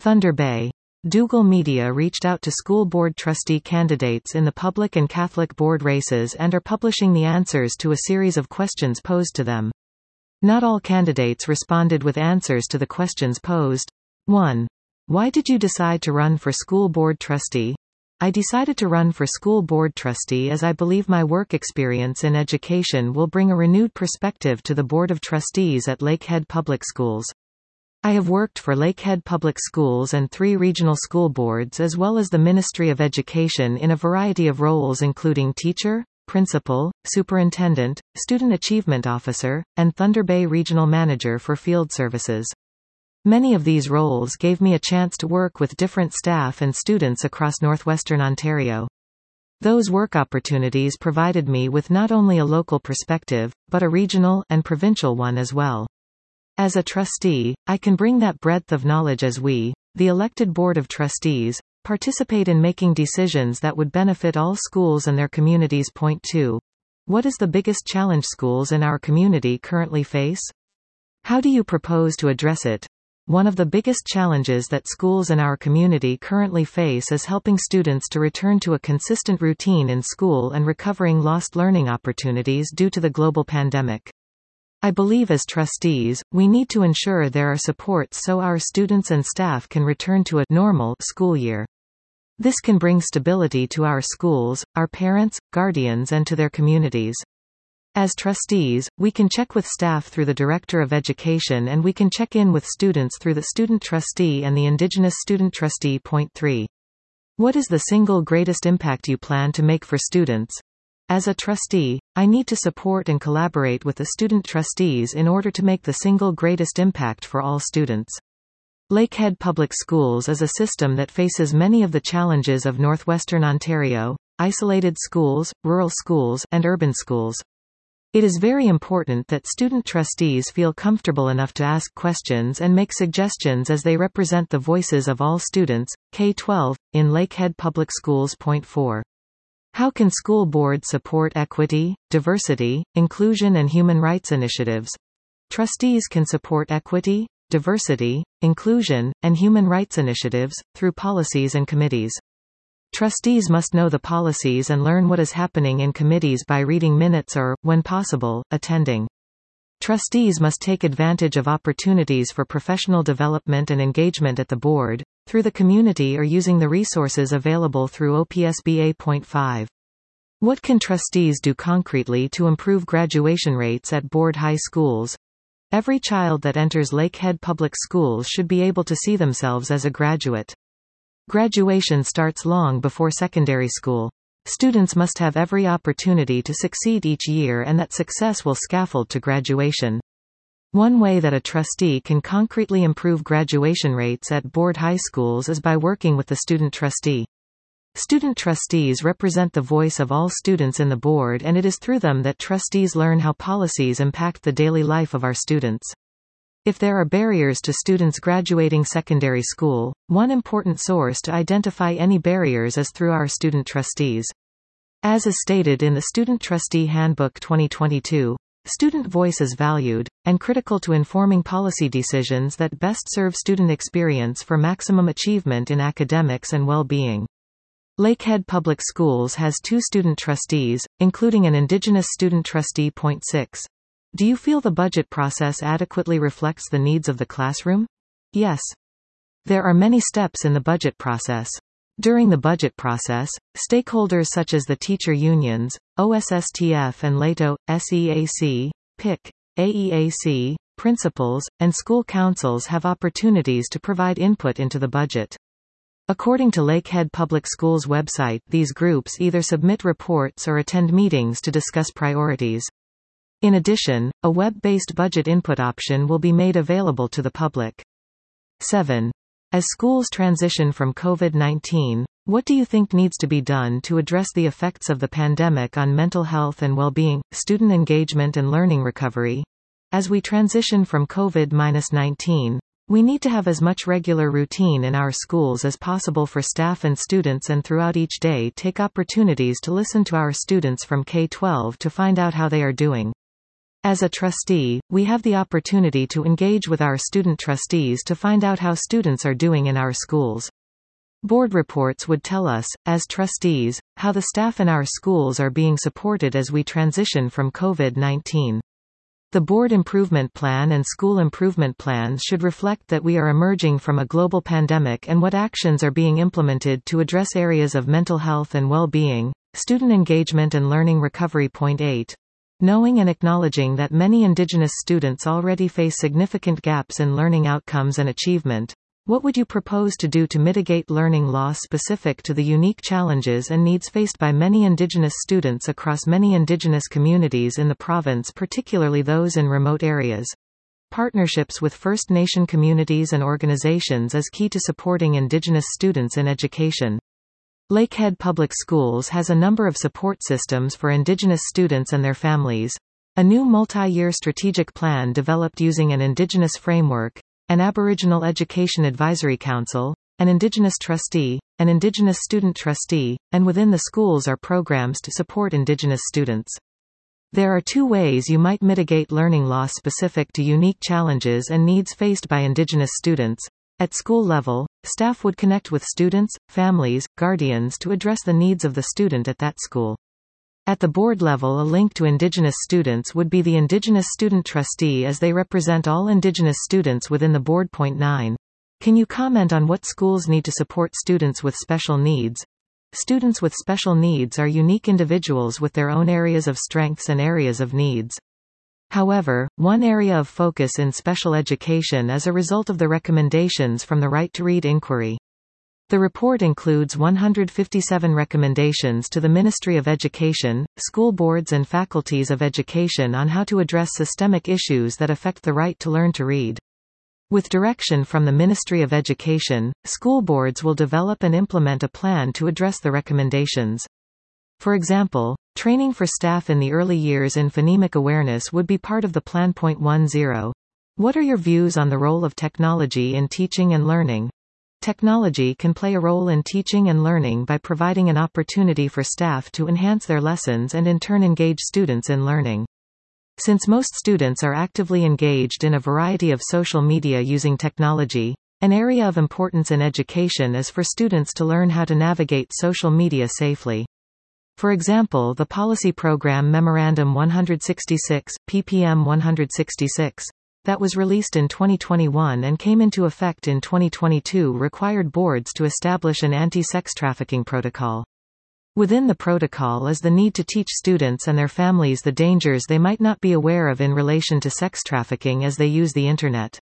Thunder Bay. Dougal Media reached out to school board trustee candidates in the public and Catholic board races and are publishing the answers to a series of questions posed to them. Not all candidates responded with answers to the questions posed. 1. Why did you decide to run for school board trustee? I decided to run for school board trustee as I believe my work experience in education will bring a renewed perspective to the Board of Trustees at Lakehead Public Schools. I have worked for Lakehead Public Schools and 3 regional school boards as well as the Ministry of Education in a variety of roles including teacher, principal, superintendent, student achievement officer, and Thunder Bay Regional Manager for Field Services. Many of these roles gave me a chance to work with different staff and students across northwestern Ontario. Those work opportunities provided me with not only a local perspective, but a regional and provincial one as well. As a trustee, I can bring that breadth of knowledge as we, the elected Board of Trustees, participate in making decisions that would benefit all schools and their communities. Point 2. What is the biggest challenge schools in our community currently face? How do you propose to address it? One of the biggest challenges that schools in our community currently face is helping students to return to a consistent routine in school and recovering lost learning opportunities due to the global pandemic. I believe as trustees, we need to ensure there are supports so our students and staff can return to a normal school year. This can bring stability to our schools, our parents, guardians, and to their communities. As trustees, we can check with staff through the Director of Education and we can check in with students through the Student Trustee and the Indigenous Student Trustee. Point 3. What is the single greatest impact you plan to make for students? As a trustee, I need to support and collaborate with the student trustees in order to make the single greatest impact for all students. Lakehead Public Schools is a system that faces many of the challenges of northwestern Ontario: isolated schools, rural schools, and urban schools. It is very important that student trustees feel comfortable enough to ask questions and make suggestions as they represent the voices of all students, K-12, in Lakehead Public Schools. Point 4. How can school boards support equity, diversity, inclusion and human rights initiatives? Trustees can support equity, diversity, inclusion, and human rights initiatives, through policies and committees. Trustees must know the policies and learn what is happening in committees by reading minutes or, when possible, attending. Trustees must take advantage of opportunities for professional development and engagement at the board, through the community or using the resources available through OPSBA. Point 5. What can trustees do concretely to improve graduation rates at board high schools? Every child that enters Lakehead Public Schools should be able to see themselves as a graduate. Graduation starts long before secondary school. Students must have every opportunity to succeed each year and that success will scaffold to graduation. One way that a trustee can concretely improve graduation rates at board high schools is by working with the student trustee. Student trustees represent the voice of all students in the board and it is through them that trustees learn how policies impact the daily life of our students. If there are barriers to students graduating secondary school, one important source to identify any barriers is through our student trustees. As is stated in the Student Trustee Handbook 2022, student voice is valued, and critical to informing policy decisions that best serve student experience for maximum achievement in academics and well-being. Lakehead Public Schools has 2 student trustees, including an Indigenous student trustee. Point 6. Do you feel the budget process adequately reflects the needs of the classroom? Yes. There are many steps in the budget process. During the budget process, stakeholders such as the teacher unions, OSSTF and LATO, SEAC, PIC, AEAC, principals, and school councils have opportunities to provide input into the budget. According to Lakehead Public Schools website, these groups either submit reports or attend meetings to discuss priorities. In addition, a web-based budget input option will be made available to the public. 7. As schools transition from COVID-19, what do you think needs to be done to address the effects of the pandemic on mental health and well-being, student engagement and learning recovery? As we transition from COVID-19, we need to have as much regular routine in our schools as possible for staff and students, and throughout each day take opportunities to listen to our students from K-12 to find out how they are doing. As a trustee, we have the opportunity to engage with our student trustees to find out how students are doing in our schools. Board reports would tell us, as trustees, how the staff in our schools are being supported as we transition from COVID-19. The board improvement plan and school improvement plans should reflect that we are emerging from a global pandemic and what actions are being implemented to address areas of mental health and well-being. Student engagement and learning recovery. Point 8. Knowing and acknowledging that many Indigenous students already face significant gaps in learning outcomes and achievement. What would you propose to do to mitigate learning loss specific to the unique challenges and needs faced by many Indigenous students across many Indigenous communities in the province, particularly those in remote areas? Partnerships with First Nation communities and organizations is key to supporting Indigenous students in education. Lakehead Public Schools has a number of support systems for Indigenous students and their families. A new multi-year strategic plan developed using an Indigenous framework, an Aboriginal Education Advisory Council, an Indigenous trustee, an Indigenous student trustee, and within the schools are programs to support Indigenous students. There are two ways you might mitigate learning loss specific to unique challenges and needs faced by Indigenous students. At school level, staff would connect with students, families, guardians to address the needs of the student at that school. At the board level, a link to Indigenous students would be the Indigenous Student Trustee, as they represent all Indigenous students within the board. Point 9. Can you comment on what schools need to support students with special needs? Students with special needs are unique individuals with their own areas of strengths and areas of needs. However, one area of focus in special education is a result of the recommendations from the Right to Read inquiry. The report includes 157 recommendations to the Ministry of Education, school boards and faculties of education on how to address systemic issues that affect the right to learn to read. With direction from the Ministry of Education, school boards will develop and implement a plan to address the recommendations. For example, training for staff in the early years in phonemic awareness would be part of the plan. Point 10. What are your views on the role of technology in teaching and learning? Technology can play a role in teaching and learning by providing an opportunity for staff to enhance their lessons and in turn engage students in learning. Since most students are actively engaged in a variety of social media using technology, an area of importance in education is for students to learn how to navigate social media safely. For example, the Policy Program Memorandum 166, ppm 166, that was released in 2021 and came into effect in 2022 required boards to establish an anti-sex trafficking protocol. Within the protocol is the need to teach students and their families the dangers they might not be aware of in relation to sex trafficking as they use the Internet.